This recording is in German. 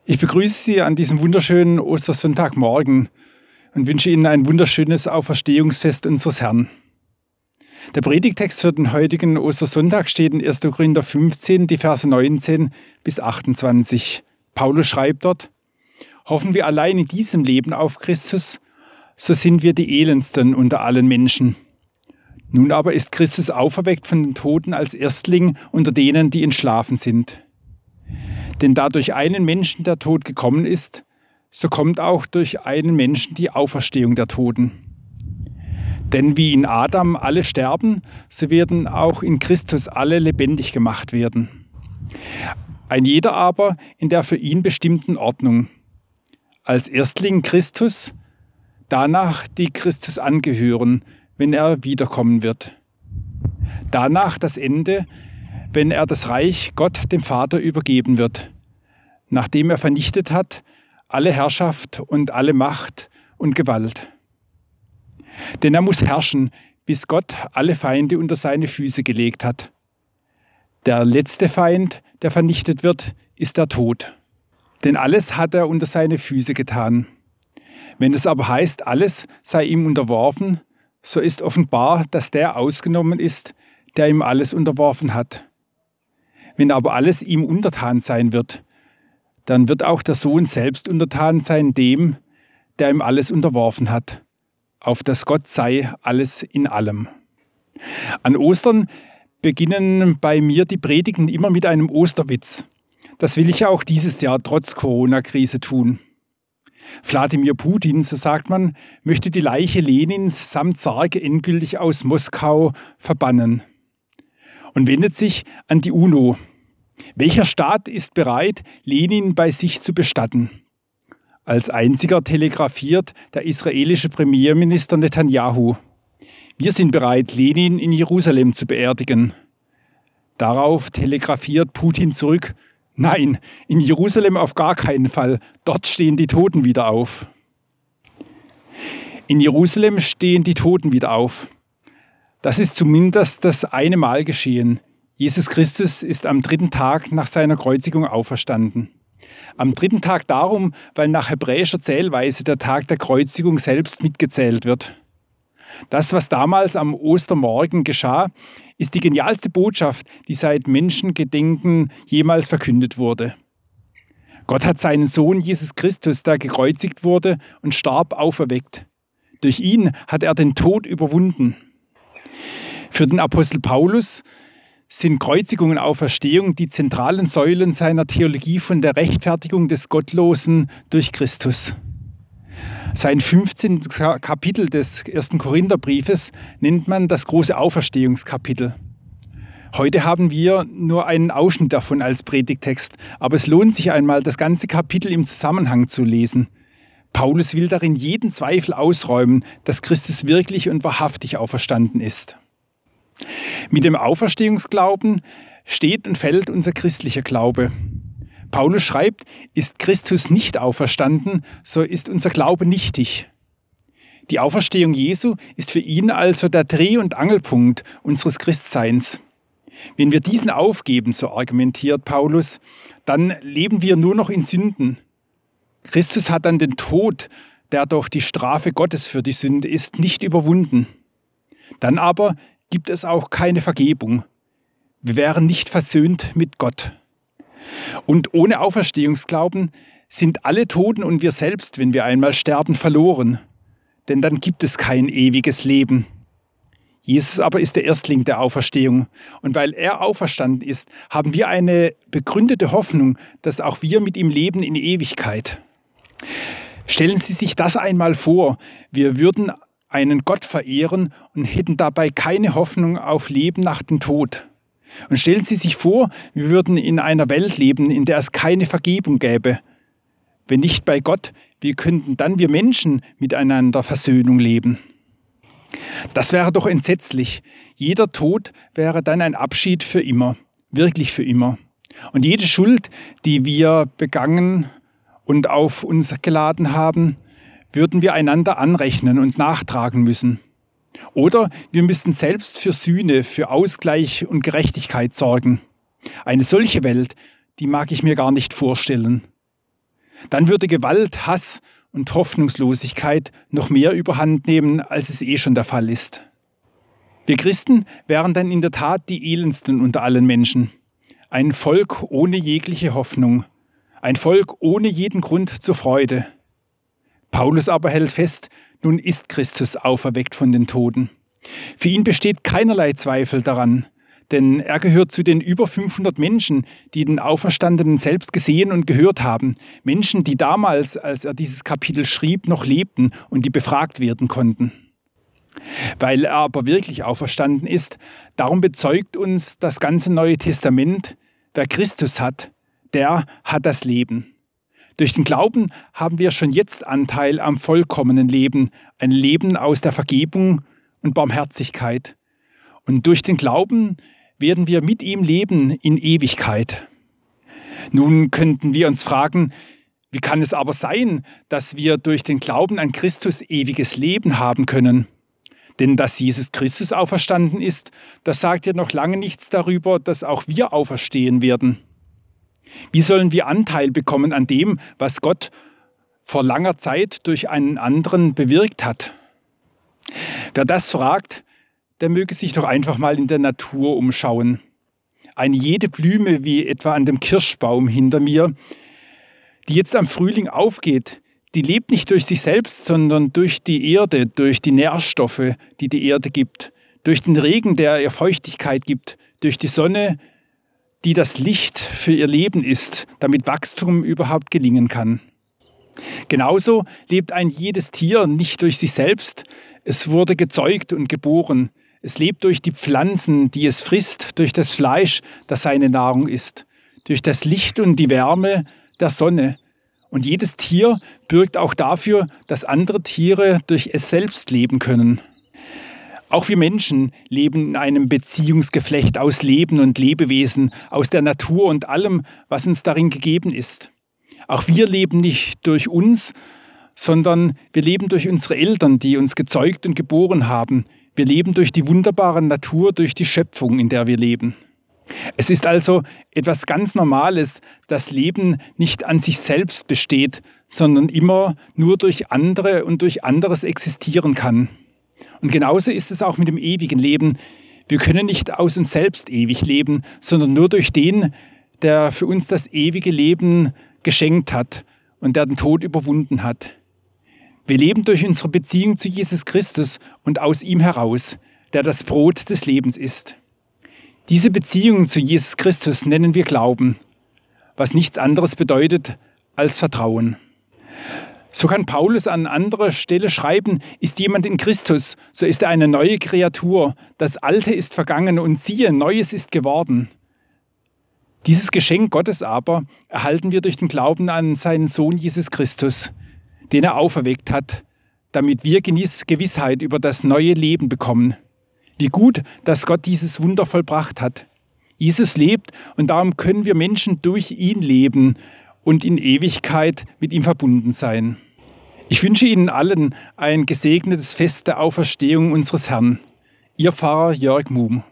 Ich begrüße Sie an diesem wunderschönen Ostersonntagmorgen und wünsche Ihnen ein wunderschönes Auferstehungsfest unseres Herrn. Der Predigtext für den heutigen Ostersonntag steht in 1. Korinther 15, die Verse 19 bis 28. Paulus schreibt dort: Hoffen wir allein in diesem Leben auf Christus, so sind wir die elendsten unter allen Menschen. Nun aber ist Christus auferweckt von den Toten als Erstling unter denen, die entschlafen sind. Denn da durch einen Menschen der Tod gekommen ist, so kommt auch durch einen Menschen die Auferstehung der Toten. Denn wie in Adam alle sterben, so werden auch in Christus alle lebendig gemacht werden. Ein jeder aber in der für ihn bestimmten Ordnung. Als Erstling Christus, danach die Christus angehören, wenn er wiederkommen wird. Danach das Ende, wenn er das Reich Gott dem Vater übergeben wird, nachdem er vernichtet hat alle Herrschaft und alle Macht und Gewalt. Denn er muss herrschen, bis Gott alle Feinde unter seine Füße gelegt hat. Der letzte Feind, der vernichtet wird, ist der Tod. Denn alles hat er unter seine Füße getan. Wenn es aber heißt, alles sei ihm unterworfen, so ist offenbar, dass der ausgenommen ist, der ihm alles unterworfen hat. Wenn aber alles ihm untertan sein wird, dann wird auch der Sohn selbst untertan sein dem, der ihm alles unterworfen hat, auf dass Gott sei alles in allem. An Ostern beginnen bei mir die Predigten immer mit einem Osterwitz. Das will ich ja auch dieses Jahr trotz Corona-Krise tun. Wladimir Putin, so sagt man, möchte die Leiche Lenins samt Sarge endgültig aus Moskau verbannen und wendet sich an die UNO. Welcher Staat ist bereit, Lenin bei sich zu bestatten? Als einziger telegrafiert der israelische Premierminister Netanyahu: Wir sind bereit, Lenin in Jerusalem zu beerdigen. Darauf telegrafiert Putin zurück: Nein, in Jerusalem auf gar keinen Fall, dort stehen die Toten wieder auf. In Jerusalem stehen die Toten wieder auf. Das ist zumindest das eine Mal geschehen. Jesus Christus ist am 3. Tag nach seiner Kreuzigung auferstanden. Am 3. Tag darum, weil nach hebräischer Zählweise der Tag der Kreuzigung selbst mitgezählt wird. Das, was damals am Ostermorgen geschah, ist die genialste Botschaft, die seit Menschengedenken jemals verkündet wurde. Gott hat seinen Sohn Jesus Christus, der gekreuzigt wurde und starb, auferweckt. Durch ihn hat er den Tod überwunden. Für den Apostel Paulus sind Kreuzigung und Auferstehung die zentralen Säulen seiner Theologie von der Rechtfertigung des Gottlosen durch Christus. Sein 15. Kapitel des 1. Korintherbriefes nennt man das große Auferstehungskapitel. Heute haben wir nur einen Ausschnitt davon als Predigtext, aber es lohnt sich einmal, das ganze Kapitel im Zusammenhang zu lesen. Paulus will darin jeden Zweifel ausräumen, dass Christus wirklich und wahrhaftig auferstanden ist. Mit dem Auferstehungsglauben steht und fällt unser christlicher Glaube. Paulus schreibt, ist Christus nicht auferstanden, so ist unser Glaube nichtig. Die Auferstehung Jesu ist für ihn also der Dreh- und Angelpunkt unseres Christseins. Wenn wir diesen aufgeben, so argumentiert Paulus, dann leben wir nur noch in Sünden. Christus hat dann den Tod, der doch die Strafe Gottes für die Sünde ist, nicht überwunden. Dann aber gibt es auch keine Vergebung. Wir wären nicht versöhnt mit Gott. Und ohne Auferstehungsglauben sind alle Toten und wir selbst, wenn wir einmal sterben, verloren. Denn dann gibt es kein ewiges Leben. Jesus aber ist der Erstling der Auferstehung. Und weil er auferstanden ist, haben wir eine begründete Hoffnung, dass auch wir mit ihm leben in Ewigkeit. Stellen Sie sich das einmal vor. Wir würden einen Gott verehren und hätten dabei keine Hoffnung auf Leben nach dem Tod. Und stellen Sie sich vor, wir würden in einer Welt leben, in der es keine Vergebung gäbe. Wenn nicht bei Gott, wie könnten dann wir Menschen miteinander Versöhnung leben? Das wäre doch entsetzlich. Jeder Tod wäre dann ein Abschied für immer, wirklich für immer. Und jede Schuld, die wir begangen und auf uns geladen haben, würden wir einander anrechnen und nachtragen müssen. Oder wir müssten selbst für Sühne, für Ausgleich und Gerechtigkeit sorgen. Eine solche Welt, die mag ich mir gar nicht vorstellen. Dann würde Gewalt, Hass und Hoffnungslosigkeit noch mehr überhand nehmen, als es schon der Fall ist. Wir Christen wären dann in der Tat die elendsten unter allen Menschen. Ein Volk ohne jegliche Hoffnung. Ein Volk ohne jeden Grund zur Freude. Paulus aber hält fest, nun ist Christus auferweckt von den Toten. Für ihn besteht keinerlei Zweifel daran, denn er gehört zu den über 500 Menschen, die den Auferstandenen selbst gesehen und gehört haben. Menschen, die damals, als er dieses Kapitel schrieb, noch lebten und die befragt werden konnten. Weil er aber wirklich auferstanden ist, darum bezeugt uns das ganze Neue Testament, wer Christus hat, der hat das Leben. Durch den Glauben haben wir schon jetzt Anteil am vollkommenen Leben, ein Leben aus der Vergebung und Barmherzigkeit. Und durch den Glauben werden wir mit ihm leben in Ewigkeit. Nun könnten wir uns fragen, wie kann es aber sein, dass wir durch den Glauben an Christus ewiges Leben haben können? Denn dass Jesus Christus auferstanden ist, das sagt ja noch lange nichts darüber, dass auch wir auferstehen werden. Wie sollen wir Anteil bekommen an dem, was Gott vor langer Zeit durch einen anderen bewirkt hat? Wer das fragt, der möge sich doch einfach mal in der Natur umschauen. Eine jede Blume, wie etwa an dem Kirschbaum hinter mir, die jetzt am Frühling aufgeht, die lebt nicht durch sich selbst, sondern durch die Erde, durch die Nährstoffe, die die Erde gibt, durch den Regen, der ihr Feuchtigkeit gibt, durch die Sonne, die das Licht für ihr Leben ist, damit Wachstum überhaupt gelingen kann. Genauso lebt ein jedes Tier nicht durch sich selbst, es wurde gezeugt und geboren. Es lebt durch die Pflanzen, die es frisst, durch das Fleisch, das seine Nahrung ist, durch das Licht und die Wärme der Sonne. Und jedes Tier bürgt auch dafür, dass andere Tiere durch es selbst leben können. Auch wir Menschen leben in einem Beziehungsgeflecht aus Leben und Lebewesen, aus der Natur und allem, was uns darin gegeben ist. Auch wir leben nicht durch uns, sondern wir leben durch unsere Eltern, die uns gezeugt und geboren haben. Wir leben durch die wunderbare Natur, durch die Schöpfung, in der wir leben. Es ist also etwas ganz Normales, dass Leben nicht an sich selbst besteht, sondern immer nur durch andere und durch anderes existieren kann. Und genauso ist es auch mit dem ewigen Leben. Wir können nicht aus uns selbst ewig leben, sondern nur durch den, der für uns das ewige Leben geschenkt hat und der den Tod überwunden hat. Wir leben durch unsere Beziehung zu Jesus Christus und aus ihm heraus, der das Brot des Lebens ist. Diese Beziehung zu Jesus Christus nennen wir Glauben, was nichts anderes bedeutet als Vertrauen. So kann Paulus an anderer Stelle schreiben, ist jemand in Christus, so ist er eine neue Kreatur. Das Alte ist vergangen und siehe, Neues ist geworden. Dieses Geschenk Gottes aber erhalten wir durch den Glauben an seinen Sohn Jesus Christus, den er auferweckt hat, damit wir Gewissheit über das neue Leben bekommen. Wie gut, dass Gott dieses Wunder vollbracht hat. Jesus lebt und darum können wir Menschen durch ihn leben und in Ewigkeit mit ihm verbunden sein. Ich wünsche Ihnen allen ein gesegnetes Fest der Auferstehung unseres Herrn. Ihr Pfarrer Jörg Muhm.